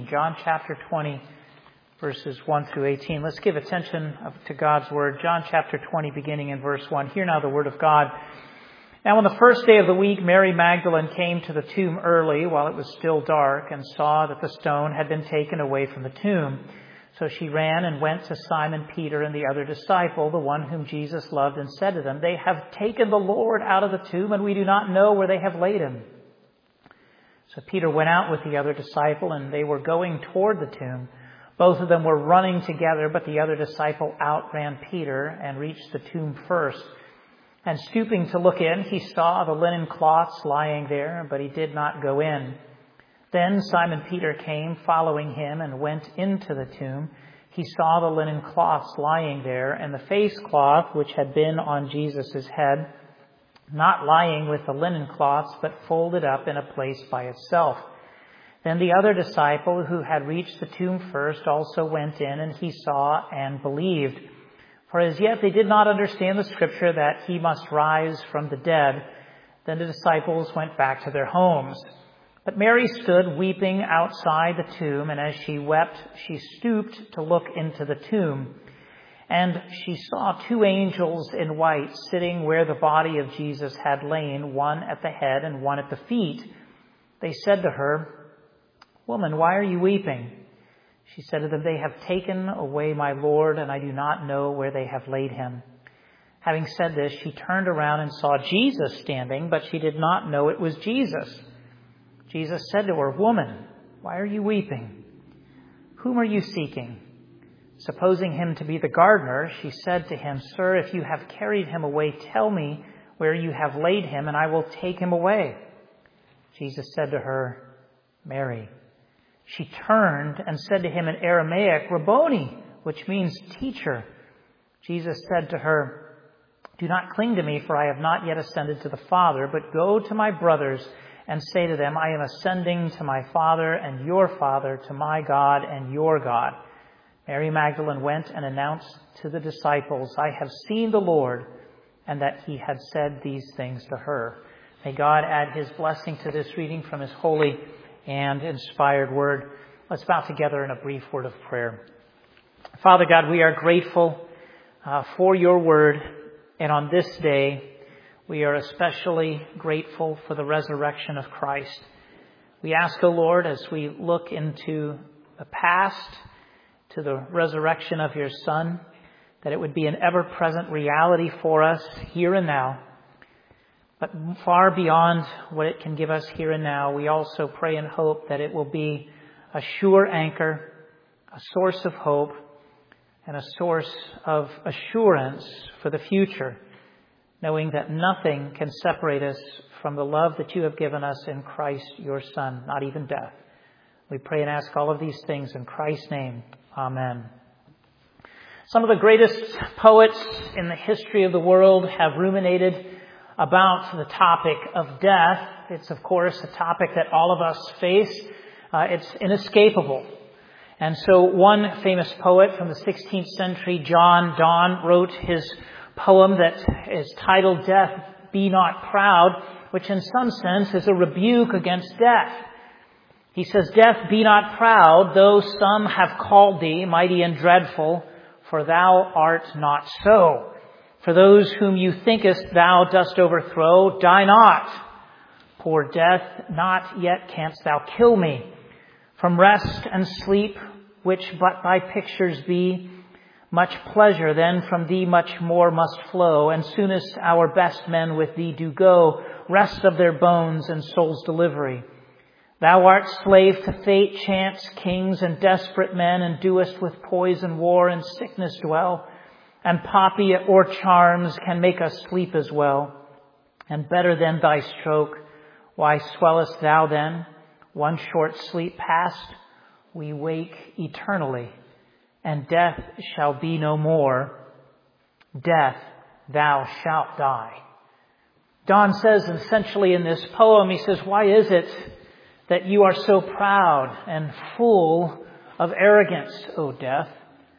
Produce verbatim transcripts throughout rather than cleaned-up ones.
John chapter twenty, verses one through eighteen. Let's give attention to God's word. John chapter twenty, beginning in verse one. Hear now the word of God. Now on the first day of the week, Mary Magdalene came to the tomb early while it was still dark and saw that the stone had been taken away from the tomb. So she ran and went to Simon Peter and the other disciple, the one whom Jesus loved, and said to them, "They have taken the Lord out of the tomb, and we do not know where they have laid him." So Peter went out with the other disciple, and they were going toward the tomb. Both of them were running together, but the other disciple outran Peter and reached the tomb first. And stooping to look in, he saw the linen cloths lying there, but he did not go in. Then Simon Peter came, following him, and went into the tomb. He saw the linen cloths lying there, and the face cloth which had been on Jesus' head, not lying with the linen cloths, but folded up in a place by itself. Then the other disciple, who had reached the tomb first, also went in, and he saw and believed. For as yet they did not understand the scripture that he must rise from the dead. Then the disciples went back to their homes. But Mary stood weeping outside the tomb, and as she wept, she stooped to look into the tomb. And she saw two angels in white sitting where the body of Jesus had lain, one at the head and one at the feet. They said to her, "Woman, why are you weeping?" She said to them, "They have taken away my Lord, and I do not know where they have laid him." Having said this, she turned around and saw Jesus standing, but she did not know it was Jesus. Jesus said to her, "Woman, why are you weeping? Whom are you seeking?" Supposing him to be the gardener, she said to him, "Sir, if you have carried him away, tell me where you have laid him, and I will take him away." Jesus said to her, "Mary." She turned and said to him in Aramaic, "Rabboni," which means teacher. Jesus said to her, "Do not cling to me, for I have not yet ascended to the Father, but go to my brothers and say to them, I am ascending to my Father and your Father, to my God and your God." Mary Magdalene went and announced to the disciples, "I have seen the Lord," and that he had said these things to her. May God add his blessing to this reading from his holy and inspired word. Let's bow together in a brief word of prayer. Father God, we are grateful uh, for your word, and on this day, we are especially grateful for the resurrection of Christ. We ask, O Lord, as we look into the past, to the resurrection of your Son, that it would be an ever-present reality for us here and now. But far beyond what it can give us here and now, we also pray and hope that it will be a sure anchor, a source of hope, and a source of assurance for the future, knowing that nothing can separate us from the love that you have given us in Christ, your Son, not even death. We pray and ask all of these things in Christ's name. Amen. Some of the greatest poets in the history of the world have ruminated about the topic of death. It's, of course, a topic that all of us face. Uh, it's inescapable. And so one famous poet from the sixteenth century, John Donne, wrote his poem that is titled "Death, Be Not Proud," which in some sense is a rebuke against death. He says, "Death, be not proud, though some have called thee mighty and dreadful, for thou art not so. For those whom you thinkest thou dost overthrow, die not. Poor death, not yet canst thou kill me. From rest and sleep, which but thy pictures be, much pleasure then from thee much more must flow, and soonest our best men with thee do go, rest of their bones and soul's delivery. Thou art slave to fate, chance, kings, and desperate men, and doest with poison, war, and sickness dwell. And poppy or charms can make us sleep as well. And better than thy stroke, why swellest thou then? One short sleep past, we wake eternally, and death shall be no more. Death, thou shalt die." Donne says essentially in this poem, he says, "Why is it that you are so proud and full of arrogance, O death?"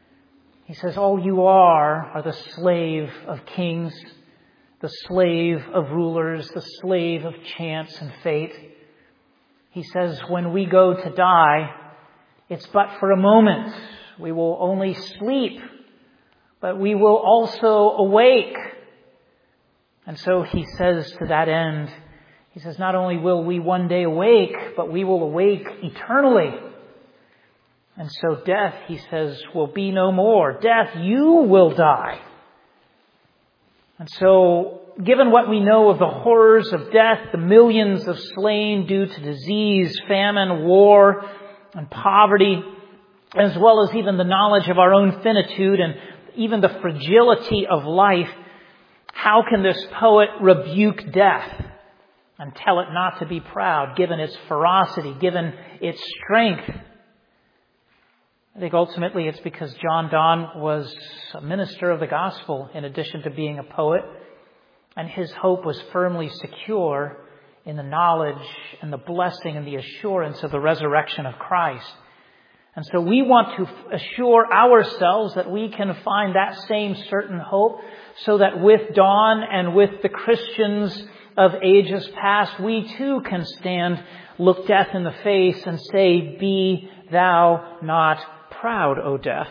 He says, all you are are the slave of kings, the slave of rulers, the slave of chance and fate. He says, when we go to die, It's but for a moment. We will only sleep, but we will also awake. And so he says to that end, he says, not only will we one day awake, but we will awake eternally. And so death, he says, will be no more. Death, you will die. And so, given what we know of the horrors of death, the millions of slain due to disease, famine, war, and poverty, as well as even the knowledge of our own finitude and even the fragility of life, how can this poet rebuke death and tell it not to be proud, given its ferocity, given its strength? I think ultimately it's because John Donne was a minister of the gospel in addition to being a poet, and his hope was firmly secure in the knowledge and the blessing and the assurance of the resurrection of Christ. And so we want to assure ourselves that we can find that same certain hope, so that with Donne and with the Christians of ages past, we too can stand, look death in the face and say, "Be thou not proud, O death."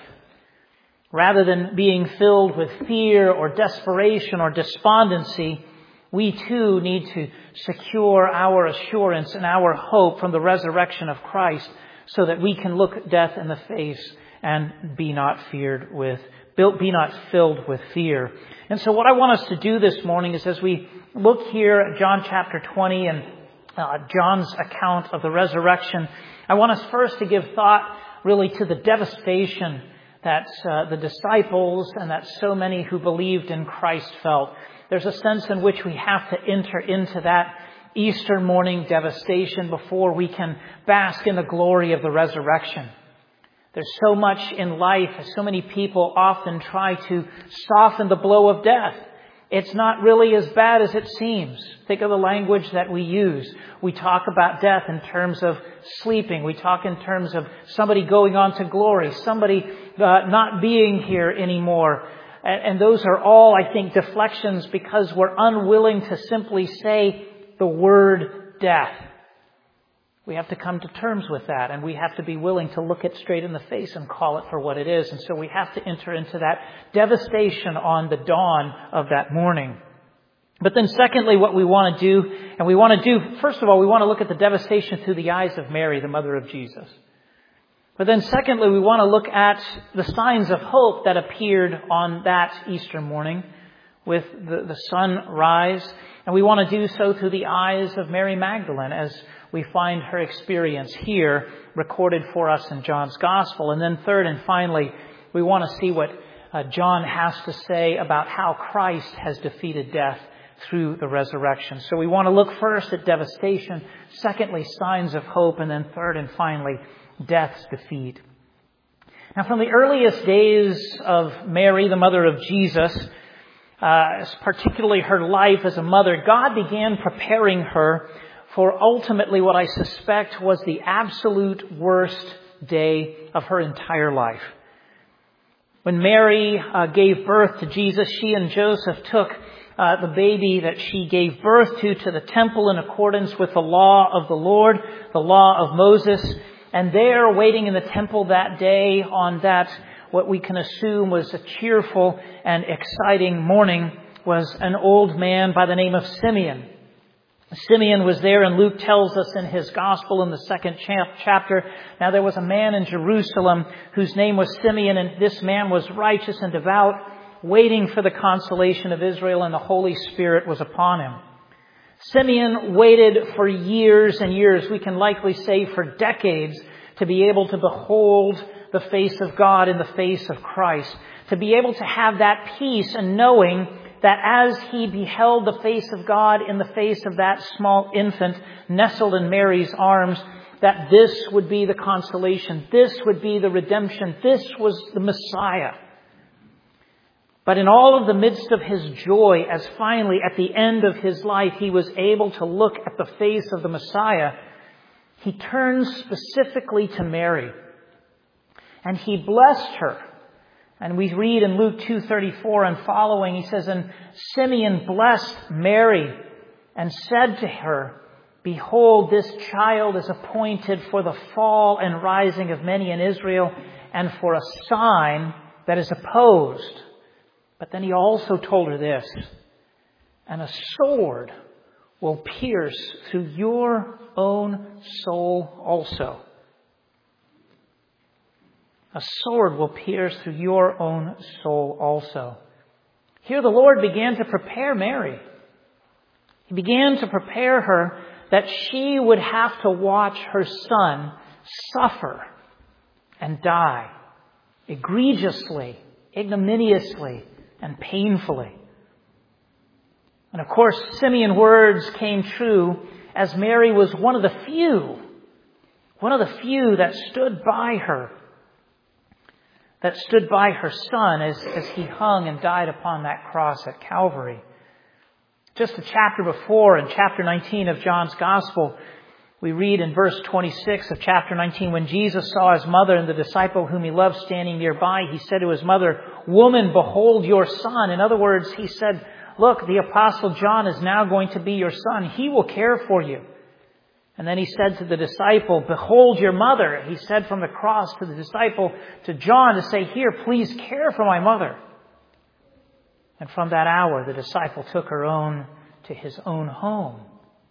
Rather than being filled with fear or desperation or despondency, we too need to secure our assurance and our hope from the resurrection of Christ, so that we can look death in the face and be not feared with, be not filled with fear. And so what I want us to do this morning is, as we look here at John chapter twenty and uh, John's account of the resurrection, I want us first to give thought really to the devastation that uh, the disciples and that so many who believed in Christ felt. There's a sense in which we have to enter into that Easter morning devastation before we can bask in the glory of the resurrection. There's so much in life, so many people often try to soften the blow of death. It's not really as bad as it seems. Think of the language that we use. We talk about death in terms of sleeping. We talk in terms of somebody going on to glory, somebody uh, not being here anymore. And, and those are all, I think, deflections because we're unwilling to simply say the word death. We have to come to terms with that, and we have to be willing to look it straight in the face and call it for what it is. And so we have to enter into that devastation on the dawn of that morning. But then secondly, what we want to do, and we want to do, first of all, we want to look at the devastation through the eyes of Mary, the mother of Jesus. But then secondly, we want to look at the signs of hope that appeared on that Easter morning with the, the sunrise. And we want to do so through the eyes of Mary Magdalene, as we find her experience here recorded for us in John's Gospel. And then third and finally, we want to see what uh, John has to say about how Christ has defeated death through the resurrection. So we want to look first at devastation, secondly, signs of hope, and then third and finally, death's defeat. Now, from the earliest days of Mary, the mother of Jesus, uh, particularly her life as a mother, God began preparing her for ultimately what I suspect was the absolute worst day of her entire life. When Mary uh, gave birth to Jesus, she and Joseph took uh, the baby that she gave birth to to the temple in accordance with the law of the Lord, the law of Moses. And there, waiting in the temple that day on that, what we can assume was a cheerful and exciting morning, was an old man by the name of Simeon. Simeon was there, and Luke tells us in his gospel in the second chapter, now there was a man in Jerusalem whose name was Simeon, and this man was righteous and devout, waiting for the consolation of Israel, and the Holy Spirit was upon him. Simeon waited for years and years, we can likely say for decades, to be able to behold the face of God in the face of Christ, to be able to have that peace and knowing that as he beheld the face of God in the face of that small infant nestled in Mary's arms, that this would be the consolation, this would be the redemption, this was the Messiah. But in all of the midst of his joy, as finally at the end of his life he was able to look at the face of the Messiah, he turns specifically to Mary and he blessed her. And we read in Luke two thirty-four and following, he says, and Simeon blessed Mary and said to her, Behold, this child is appointed for the fall and rising of many in Israel, and for a sign that is opposed. But then he also told her this, and a sword will pierce through your own soul also. A sword will pierce through your own soul also. Here the Lord began to prepare Mary. He began to prepare her that she would have to watch her son suffer and die egregiously, ignominiously, and painfully. And of course, Simeon's words came true as Mary was one of the few, one of the few that stood by her, that stood by her son as, as he hung and died upon that cross at Calvary. Just a chapter before, in chapter nineteen of John's Gospel, we read in verse twenty-six of chapter nineteen, when Jesus saw his mother and the disciple whom he loved standing nearby, he said to his mother, "Woman, behold your son." In other words, he said, look, the Apostle John is now going to be your son. He will care for you. And then he said to the disciple, "Behold your mother." He said from the cross to the disciple, to John, to say, "Here, please care for my mother." And from that hour, the disciple took her own to his own home.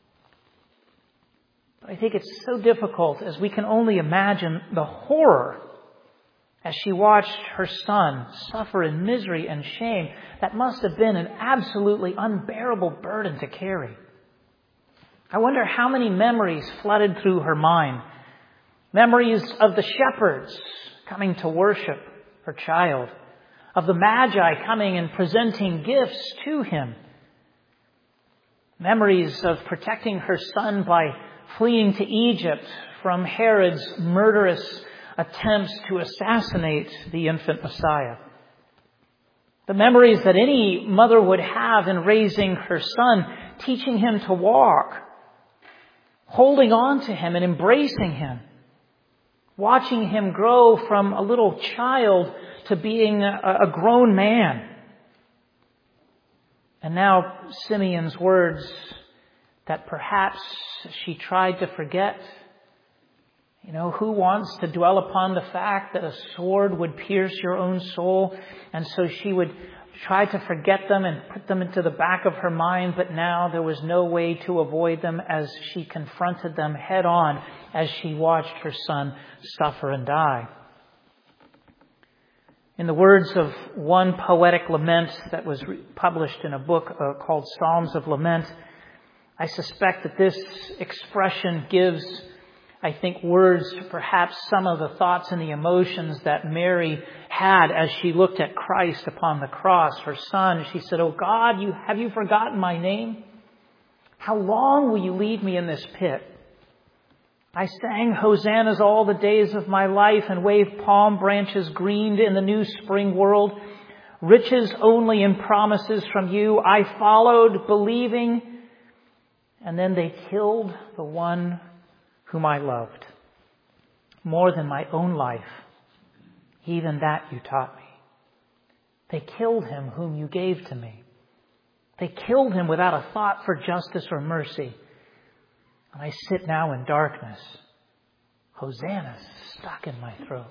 But I think it's so difficult as we can only imagine the horror as she watched her son suffer in misery and shame. That must have been an absolutely unbearable burden to carry. I wonder how many memories flooded through her mind. Memories of the shepherds coming to worship her child, of the Magi coming and presenting gifts to him. Memories of protecting her son by fleeing to Egypt from Herod's murderous attempts to assassinate the infant Messiah. The memories that any mother would have in raising her son, teaching him to walk, holding on to him and embracing him, watching him grow from a little child to being a, a grown man. And now Simeon's words that perhaps she tried to forget. You know, who wants to dwell upon the fact that a sword would pierce your own soul? And so she would try to forget them and put them into the back of her mind. But now there was no way to avoid them as she confronted them head on as she watched her son suffer and die. In the words of one poetic lament that was published in a book uh, called Psalms of Lament, I suspect that this expression gives, I think, words to perhaps some of the thoughts and the emotions that Mary had as she looked at Christ upon the cross, her son. She said, "Oh God, you have you forgotten my name? How long will you leave me in this pit? I sang hosannas all the days of my life and waved palm branches greened in the new spring world. Riches only and promises from you I followed, believing, and then they killed the one whom I loved. More than my own life, even that you taught me. They killed him whom you gave to me. They killed him without a thought for justice or mercy. And I sit now in darkness, hosannas stuck in my throat."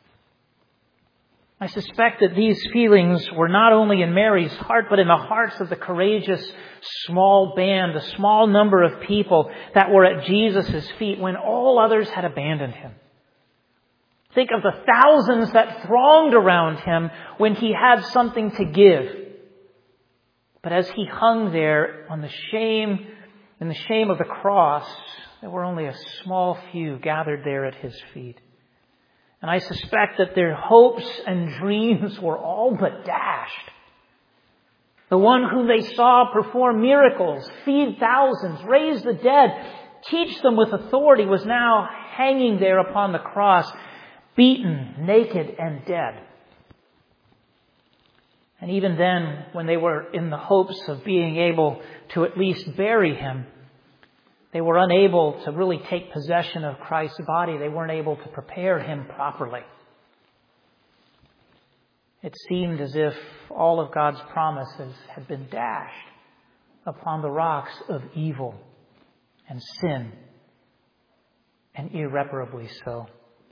I suspect that these feelings were not only in Mary's heart, but in the hearts of the courageous small band, the small number of people that were at Jesus' feet when all others had abandoned him. Think of the thousands that thronged around him when he had something to give. But as he hung there on the shame, in the shame of the cross, there were only a small few gathered there at his feet. And I suspect that their hopes and dreams were all but dashed. The one whom they saw perform miracles, feed thousands, raise the dead, teach them with authority, was now hanging there upon the cross, beaten, naked, and dead. And even then, when they were in the hopes of being able to at least bury him, they were unable to really take possession of Christ's body. They weren't able to prepare him properly. It seemed as if all of God's promises had been dashed upon the rocks of evil and sin, and irreparably so.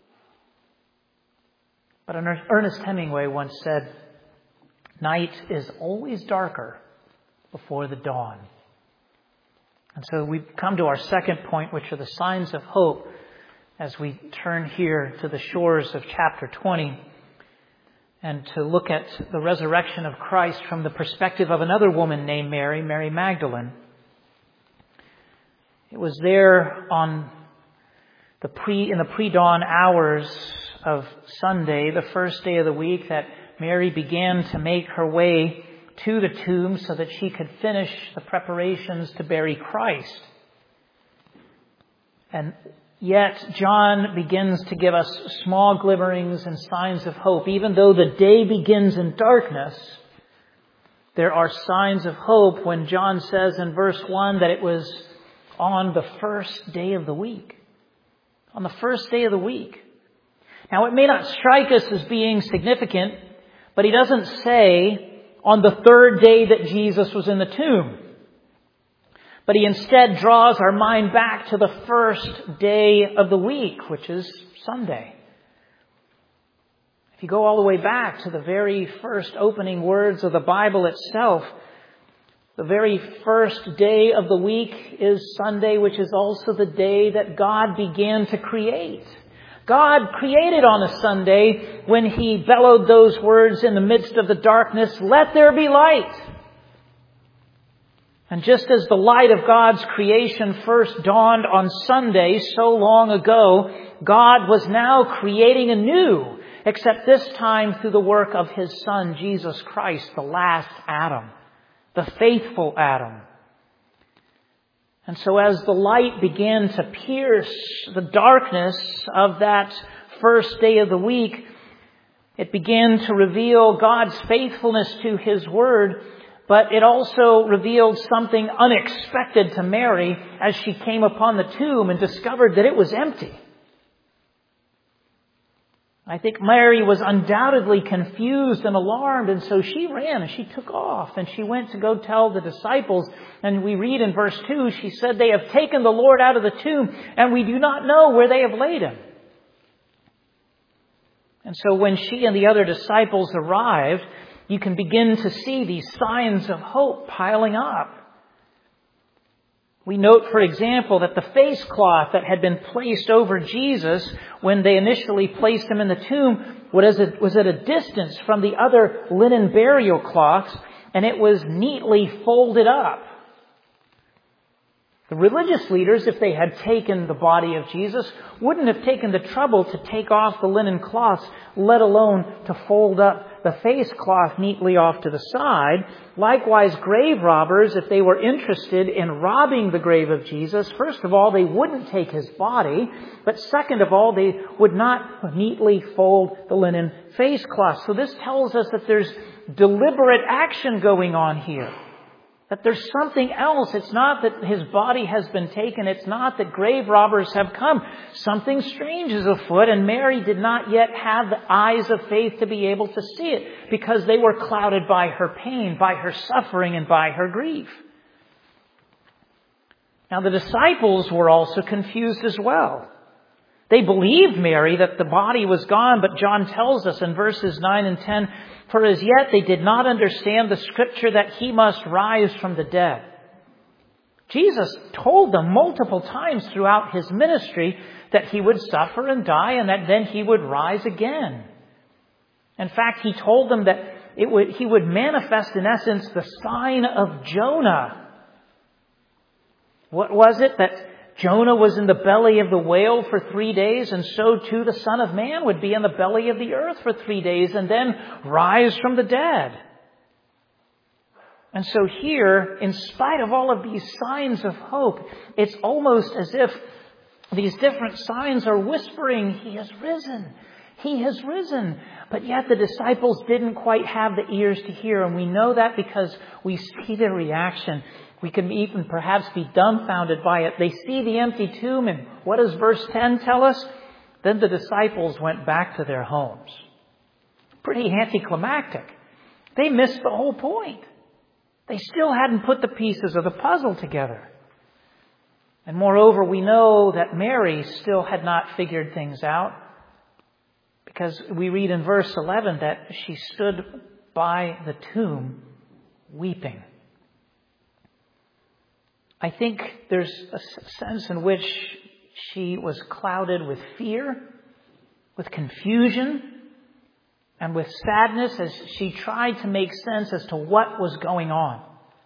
But Ernest Hemingway once said, "Night is always darker before the dawn." And so we come to our second point, which are the signs of hope, as we turn here to the shores of chapter twenty and to look at the resurrection of Christ from the perspective of another woman named Mary, Mary Magdalene. It was there on the pre in the pre-dawn hours of Sunday, the first day of the week, that Mary began to make her way to the tomb so that she could finish the preparations to bury Christ. And yet John begins to give us small glimmerings and signs of hope. Even though the day begins in darkness, there are signs of hope when John says in verse one that it was on the first day of the week. On the first day of the week. Now, it may not strike us as being significant, but he doesn't say on the third day that Jesus was in the tomb. But he instead draws our mind back to the first day of the week, which is Sunday. If you go all the way back to the very first opening words of the Bible itself, the very first day of the week is Sunday, which is also the day that God began to create. God created on a Sunday when He bellowed those words in the midst of the darkness, "Let there be light." And just as the light of God's creation first dawned on Sunday so long ago, God was now creating anew, except this time through the work of His Son, Jesus Christ, the last Adam, the faithful Adam. And so as the light began to pierce the darkness of that first day of the week, it began to reveal God's faithfulness to His Word, but it also revealed something unexpected to Mary as she came upon the tomb and discovered that it was empty. I think Mary was undoubtedly confused and alarmed, and so she ran and she took off and she went to go tell the disciples. And we read in verse two, she said, "They have taken the Lord out of the tomb, and we do not know where they have laid Him." And so when she and the other disciples arrived, you can begin to see these signs of hope piling up. We note, for example, that the face cloth that had been placed over Jesus when they initially placed Him in the tomb was at a distance from the other linen burial cloths, and it was neatly folded up. The religious leaders, if they had taken the body of Jesus, wouldn't have taken the trouble to take off the linen cloths, let alone to fold up the face cloth neatly off to the side. Likewise, grave robbers, if they were interested in robbing the grave of Jesus, first of all, they wouldn't take His body, but second of all, they would not neatly fold the linen face cloth. So this tells us that there's deliberate action going on here. That there's something else. It's not that His body has been taken. It's not that grave robbers have come. Something strange is afoot, and Mary did not yet have the eyes of faith to be able to see it because they were clouded by her pain, by her suffering, and by her grief. Now, the disciples were also confused as well. They believed Mary that the body was gone, but John tells us in verses nine and ten, "For as yet they did not understand the scripture that He must rise from the dead." Jesus told them multiple times throughout His ministry that He would suffer and die and that then He would rise again. In fact, He told them that it would, He would manifest in essence the sign of Jonah. What was it? That Jonah was in the belly of the whale for three days, and so too the Son of Man would be in the belly of the earth for three days and then rise from the dead. And so here, in spite of all of these signs of hope, it's almost as if these different signs are whispering, "He has risen. He has risen." But yet the disciples didn't quite have the ears to hear, and we know that because we see their reaction. We can even perhaps be dumbfounded by it. They see the empty tomb, and what does verse ten tell us? Then the disciples went back to their homes. Pretty anticlimactic. They missed the whole point. They still hadn't put the pieces of the puzzle together. And moreover, we know that Mary still had not figured things out, because we read in verse eleven that she stood by the tomb weeping. I think there's a sense in which she was clouded with fear, with confusion, and with sadness as she tried to make sense as to what was going on.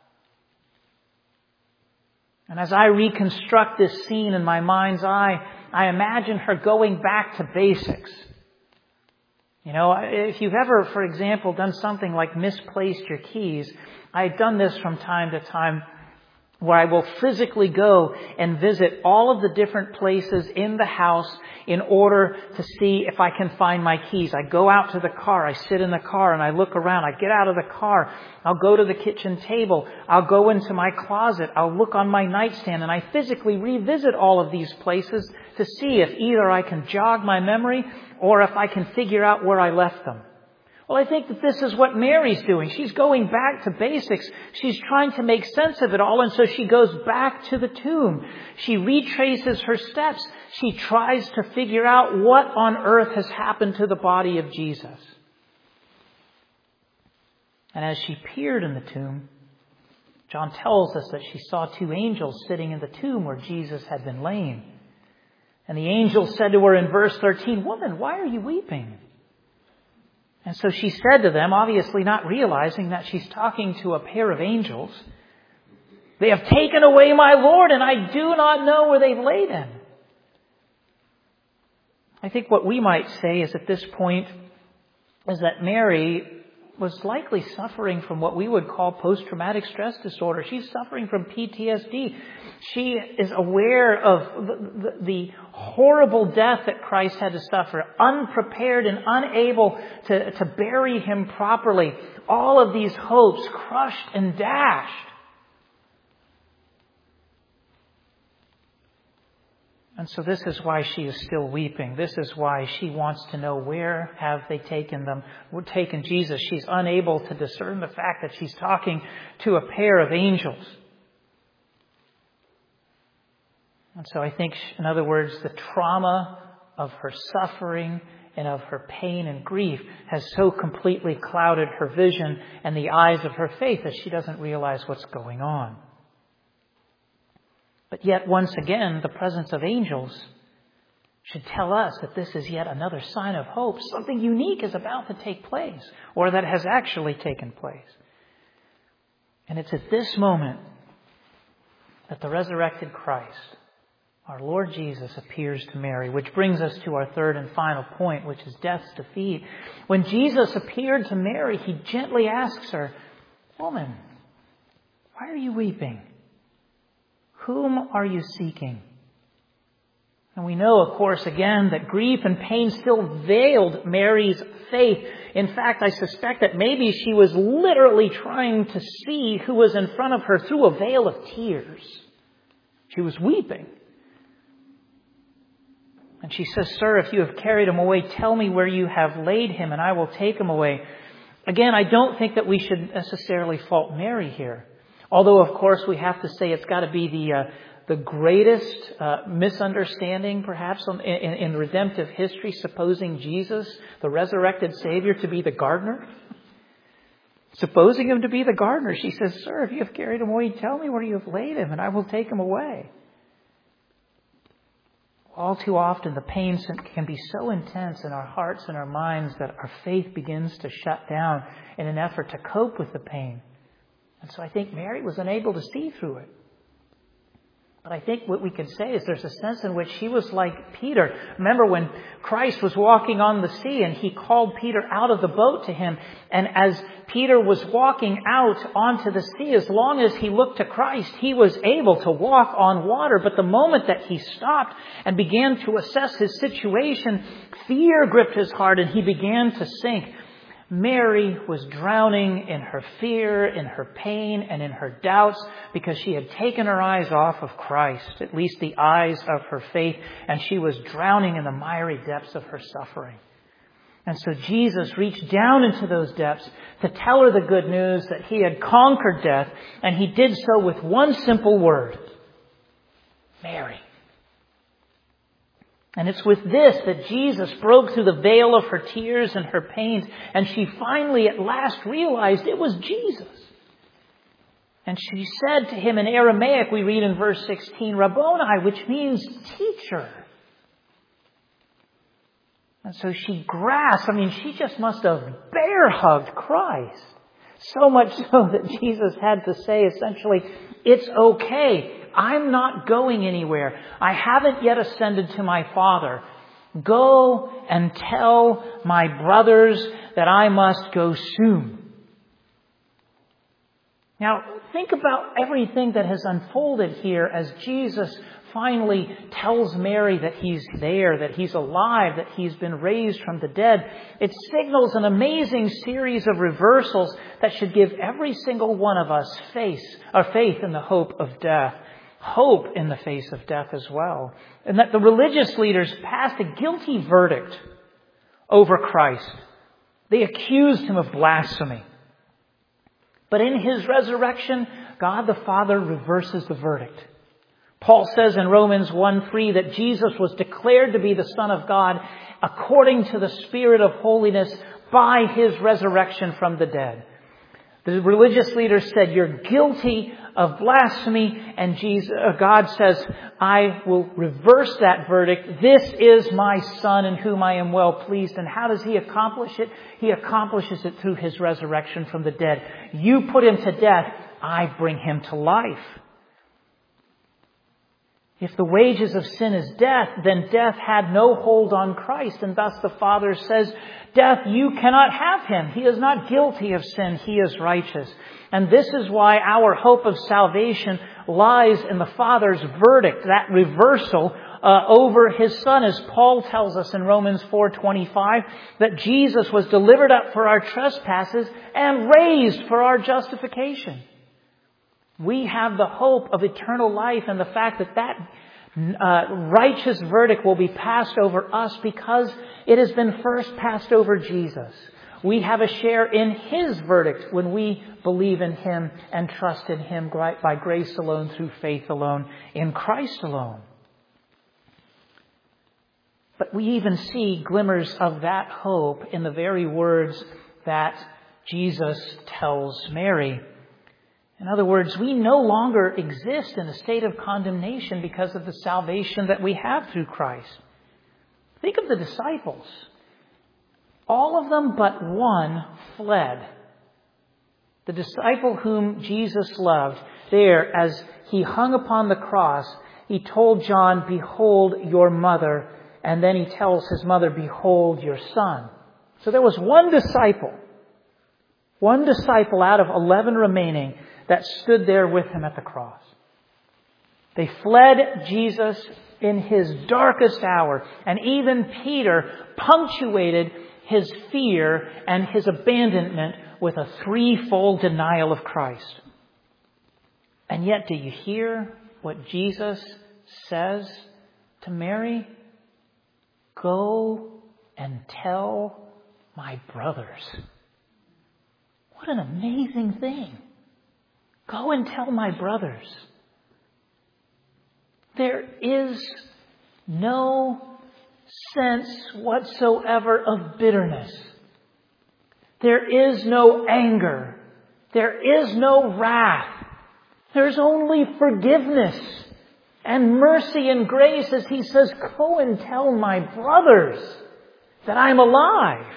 And as I reconstruct this scene in my mind's eye, I imagine her going back to basics. You know, if you've ever, for example, done something like misplaced your keys, I've done this from time to time, where I will physically go and visit all of the different places in the house in order to see if I can find my keys. I go out to the car, I sit in the car and I look around. I get out of the car, I'll go to the kitchen table, I'll go into my closet, I'll look on my nightstand, and I physically revisit all of these places to see if either I can jog my memory or if I can figure out where I left them. Well, I think that this is what Mary's doing. She's going back to basics. She's trying to make sense of it all, and so she goes back to the tomb. She retraces her steps. She tries to figure out what on earth has happened to the body of Jesus. And as she peered in the tomb, John tells us that she saw two angels sitting in the tomb where Jesus had been laying. And the angel said to her in verse thirteen, "Woman, why are you weeping?" And so she said to them, obviously not realizing that she's talking to a pair of angels, "They have taken away my Lord, and I do not know where they've laid him." I think what we might say is at this point is that Mary was likely suffering from what we would call post-traumatic stress disorder. She's suffering from P T S D. She is aware of the, the, the horrible death that Christ had to suffer, unprepared and unable to, to bury him properly. All of these hopes crushed and dashed. And so this is why she is still weeping. This is why she wants to know, where have they taken them, taken Jesus? She's unable to discern the fact that she's talking to a pair of angels. And so I think, in other words, the trauma of her suffering and of her pain and grief has so completely clouded her vision and the eyes of her faith that she doesn't realize what's going on. But yet, once again, the presence of angels should tell us that this is yet another sign of hope. Something unique is about to take place, or that has actually taken place. And it's at this moment that the resurrected Christ, our Lord Jesus, appears to Mary, which brings us to our third and final point, which is death's defeat. When Jesus appeared to Mary, he gently asks her, "Woman, why are you weeping? Whom are you seeking?" And we know, of course, again, that grief and pain still veiled Mary's faith. In fact, I suspect that maybe she was literally trying to see who was in front of her through a veil of tears. She was weeping. And she says, "Sir, if you have carried him away, tell me where you have laid him, and I will take him away." Again, I don't think that we should necessarily fault Mary here. Although, of course, we have to say it's got to be the uh, the greatest uh, misunderstanding, perhaps, in, in, in redemptive history, supposing Jesus, the resurrected Savior, to be the gardener. Supposing him to be the gardener, she says, "Sir, if you have carried him away, tell me where you have laid him, and I will take him away." All too often, the pain can be so intense in our hearts and our minds that our faith begins to shut down in an effort to cope with the pain. And so I think Mary was unable to see through it. But I think what we can say is there's a sense in which she was like Peter. Remember when Christ was walking on the sea and he called Peter out of the boat to him. And as Peter was walking out onto the sea, as long as he looked to Christ, he was able to walk on water. But the moment that he stopped and began to assess his situation, fear gripped his heart and he began to sink. Mary was drowning in her fear, in her pain, and in her doubts because she had taken her eyes off of Christ, at least the eyes of her faith, and she was drowning in the miry depths of her suffering. And so Jesus reached down into those depths to tell her the good news that he had conquered death, and he did so with one simple word. Mary. And it's with this that Jesus broke through the veil of her tears and her pains, and she finally at last realized it was Jesus. And she said to him in Aramaic, we read in verse sixteen, Rabboni, which means teacher. And so she grasped, I mean, she just must have bear hugged Christ. So much so that Jesus had to say essentially, it's okay. I'm not going anywhere. I haven't yet ascended to my Father. Go and tell my brothers that I must go soon. Now, think about everything that has unfolded here as Jesus finally tells Mary that He's there, that He's alive, that He's been raised from the dead. It signals an amazing series of reversals that should give every single one of us faith, or faith in the hope of death. Hope in the face of death as well. And that the religious leaders passed a guilty verdict over Christ. They accused Him of blasphemy. But in His resurrection, God the Father reverses the verdict. Paul says in Romans one three that Jesus was declared to be the Son of God according to the Spirit of holiness by His resurrection from the dead. The religious leaders said, you're guilty of blasphemy, and Jesus, uh, God says, I will reverse that verdict. This is my Son in whom I am well pleased. And how does He accomplish it? He accomplishes it through His resurrection from the dead. You put Him to death, I bring Him to life. If the wages of sin is death, then death had no hold on Christ. And thus the Father says, death, you cannot have Him. He is not guilty of sin. He is righteous. And this is why our hope of salvation lies in the Father's verdict, that reversal uh, over His Son. As Paul tells us in Romans four twenty-five, that Jesus was delivered up for our trespasses and raised for our justification. We have the hope of eternal life and the fact that that uh, righteous verdict will be passed over us because it has been first passed over Jesus. We have a share in His verdict when we believe in Him and trust in Him by grace alone, through faith alone, in Christ alone. But we even see glimmers of that hope in the very words that Jesus tells Mary. In other words, we no longer exist in a state of condemnation because of the salvation that we have through Christ. Think of the disciples. All of them but one fled. The disciple whom Jesus loved, there as He hung upon the cross, He told John, behold your mother. And then He tells his mother, behold your son. So there was one disciple, one disciple out of eleven remaining that stood there with Him at the cross. They fled Jesus in His darkest hour. And even Peter punctuated his fear and his abandonment with a threefold denial of Christ. And yet, do you hear what Jesus says to Mary? Go and tell my brothers. What an amazing thing. Go and tell my brothers. There is no sense whatsoever of bitterness. There is no anger. There is no wrath. There's only forgiveness and mercy and grace as He says, go and tell my brothers that I'm alive.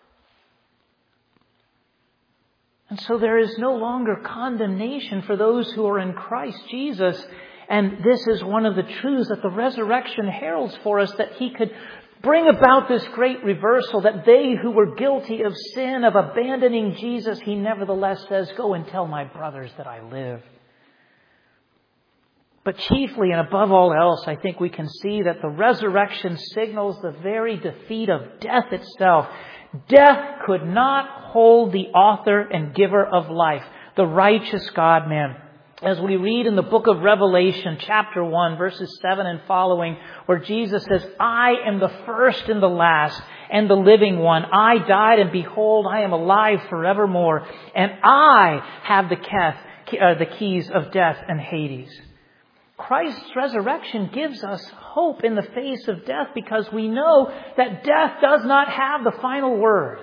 And so there is no longer condemnation for those who are in Christ Jesus. And this is one of the truths that the resurrection heralds for us, that He could bring about this great reversal, that they who were guilty of sin, of abandoning Jesus, He nevertheless says, go and tell my brothers that I live. But chiefly and above all else, I think we can see that the resurrection signals the very defeat of death itself. Death could not hold the author and giver of life, the righteous God-man. As we read in the book of Revelation, chapter one, verses seven and following, where Jesus says, I am the first and the last and the living one. I died, and behold, I am alive forevermore. And I have the, keth, uh, the keys of death and Hades. Christ's resurrection gives us hope in the face of death because we know that death does not have the final word.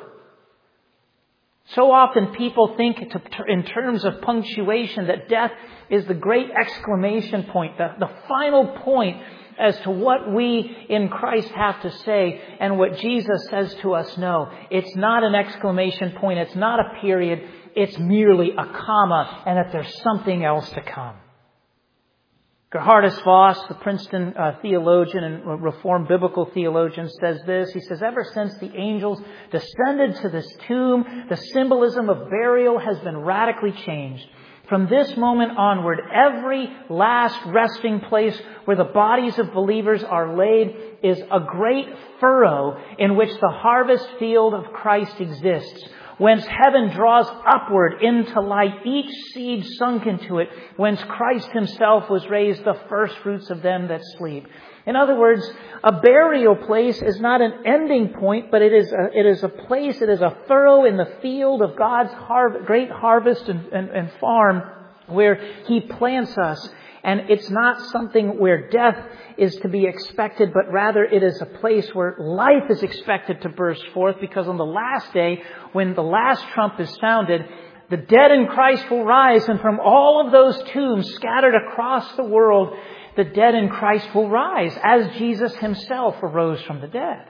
So often people think in terms of punctuation that death is the great exclamation point, the, the final point as to what we in Christ have to say. And what Jesus says to us, no, it's not an exclamation point. It's not a period. It's merely a comma, and that there's something else to come. Gerhardus Voss, the Princeton uh, theologian and Reformed biblical theologian, says this. He says, ever since the angels descended to this tomb, the symbolism of burial has been radically changed. From this moment onward, every last resting place where the bodies of believers are laid is a great furrow in which the harvest field of Christ exists, whence heaven draws upward into light each seed sunk into it, whence Christ himself was raised the first fruits of them that sleep. In other words, a burial place is not an ending point, but it is a, it is a place, it is a furrow in the field of God's har- great harvest and, and, and farm where He plants us. And it's not something where death is to be expected, but rather it is a place where life is expected to burst forth, because on the last day, when the last trump is sounded, the dead in Christ will rise, and from all of those tombs scattered across the world, the dead in Christ will rise, as Jesus himself arose from the dead.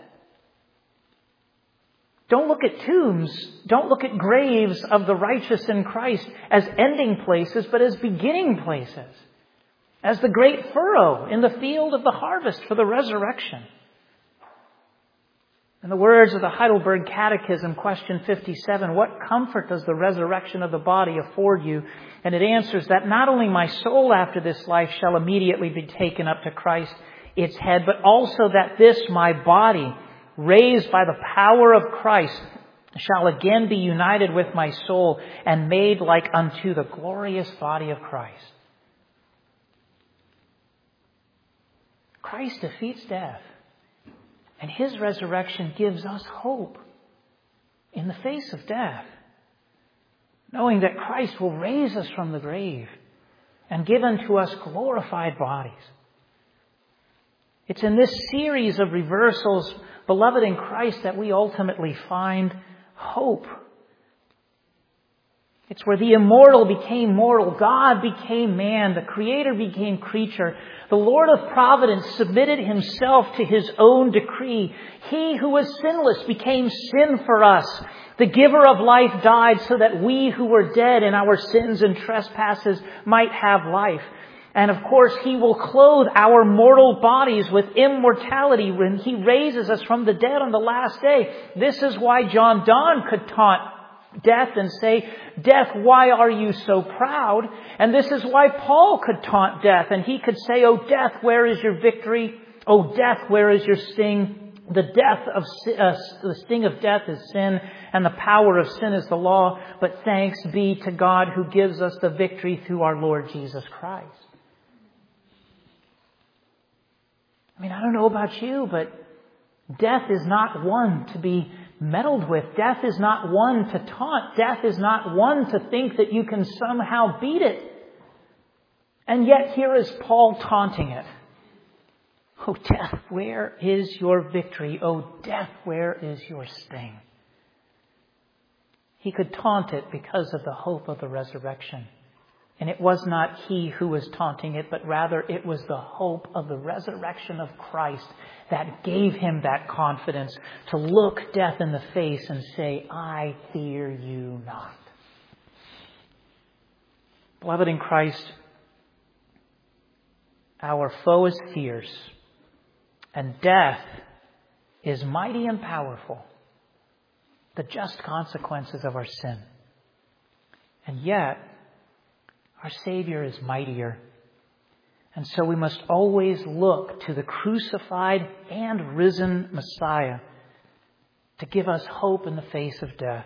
Don't look at tombs, don't look at graves of the righteous in Christ as ending places, but as beginning places. As the great furrow in the field of the harvest for the resurrection. In the words of the Heidelberg Catechism, question fifty-seven, what comfort does the resurrection of the body afford you? And it answers that not only my soul after this life shall immediately be taken up to Christ, its head, but also that this my body, raised by the power of Christ, shall again be united with my soul and made like unto the glorious body of Christ. Christ defeats death, and His resurrection gives us hope in the face of death, knowing that Christ will raise us from the grave and give unto us glorified bodies. It's in this series of reversals, beloved in Christ, that we ultimately find hope. It's where the immortal became mortal, God became man, the Creator became creature. The Lord of providence submitted Himself to His own decree. He who was sinless became sin for us. The giver of life died so that we who were dead in our sins and trespasses might have life. And of course, He will clothe our mortal bodies with immortality when He raises us from the dead on the last day. This is why John Donne could taunt death and say, death, why are you so proud? And this is why Paul could taunt death, and he could say, oh death, where is your victory? Oh death, where is your sting? The death of uh, the sting of death is sin, and the power of sin is the law. But thanks be to God who gives us the victory through our Lord Jesus Christ. I mean, I don't know about you, but death is not one to be meddled with. Death is not one to taunt. Death is not one to think that you can somehow beat it. And yet here is Paul taunting it. Oh death, where is your victory? Oh death, where is your sting? He could taunt it because of the hope of the resurrection. And it was not he who was taunting it, but rather it was the hope of the resurrection of Christ that gave him that confidence to look death in the face and say, I fear you not. Beloved in Christ, our foe is fierce, and death is mighty and powerful, the just consequences of our sin. And yet, our Savior is mightier. And so we must always look to the crucified and risen Messiah to give us hope in the face of death.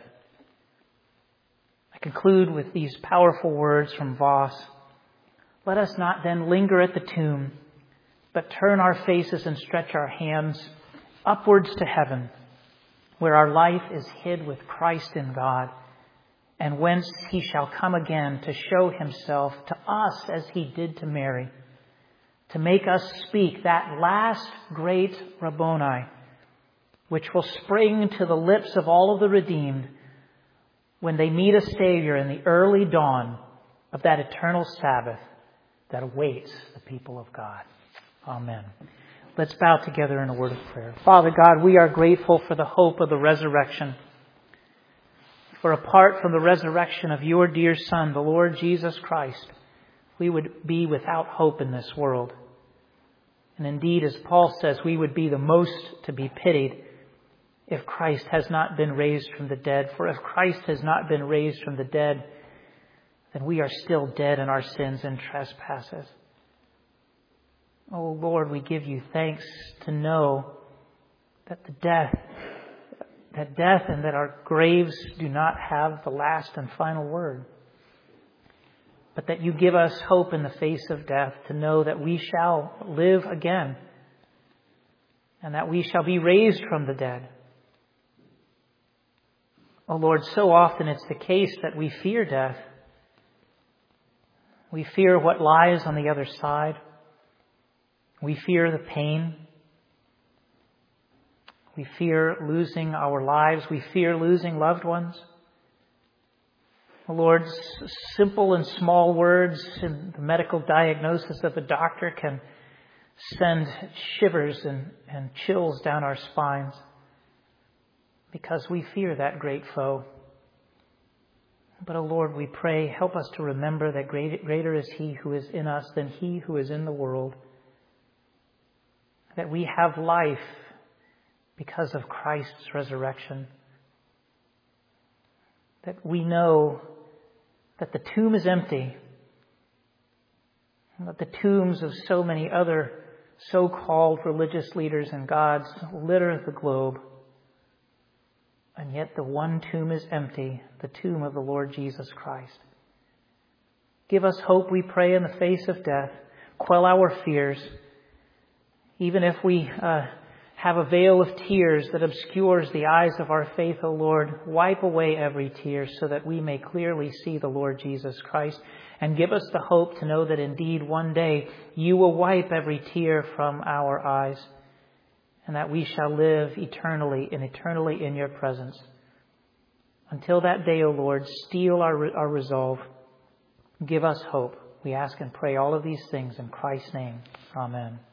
I conclude with these powerful words from Voss. Let us not then linger at the tomb, but turn our faces and stretch our hands upwards to heaven, where our life is hid with Christ in God, and whence he shall come again to show himself to us as he did to Mary. to make us speak that last great Rabboni, which will spring to the lips of all of the redeemed when they meet a Savior in the early dawn of that eternal Sabbath that awaits the people of God. Amen. Let's bow together in a word of prayer. Father God, we are grateful for the hope of the resurrection. For apart from the resurrection of your dear Son, the Lord Jesus Christ, we would be without hope in this world. And indeed, as Paul says, we would be the most to be pitied if Christ has not been raised from the dead. For if Christ has not been raised from the dead, then we are still dead in our sins and trespasses. Oh Lord, we give you thanks to know that the death, that death and that our graves do not have the last and final word. But that you give us hope in the face of death to know that we shall live again and that we shall be raised from the dead. Oh Lord, so often it's the case that we fear death. We fear what lies on the other side. We fear the pain. We fear losing our lives. We fear losing loved ones. Oh Lord, simple and small words in the medical diagnosis of a doctor can send shivers and, and chills down our spines because we fear that great foe. But, oh Lord, we pray, help us to remember that greater is He who is in us than he who is in the world. That we have life because of Christ's resurrection. That we know that the tomb is empty. That the tombs of so many other so-called religious leaders and gods litter the globe. And yet the one tomb is empty, the tomb of the Lord Jesus Christ. Give us hope, we pray, in the face of death. Quell our fears. Even if we uh, have a veil of tears that obscures the eyes of our faith, O Lord, wipe away every tear so that we may clearly see the Lord Jesus Christ. And give us the hope to know that indeed one day you will wipe every tear from our eyes. And that we shall live eternally and eternally in your presence. Until that day, O Lord, steel our, our resolve. Give us hope. We ask and pray all of these things in Christ's name. Amen.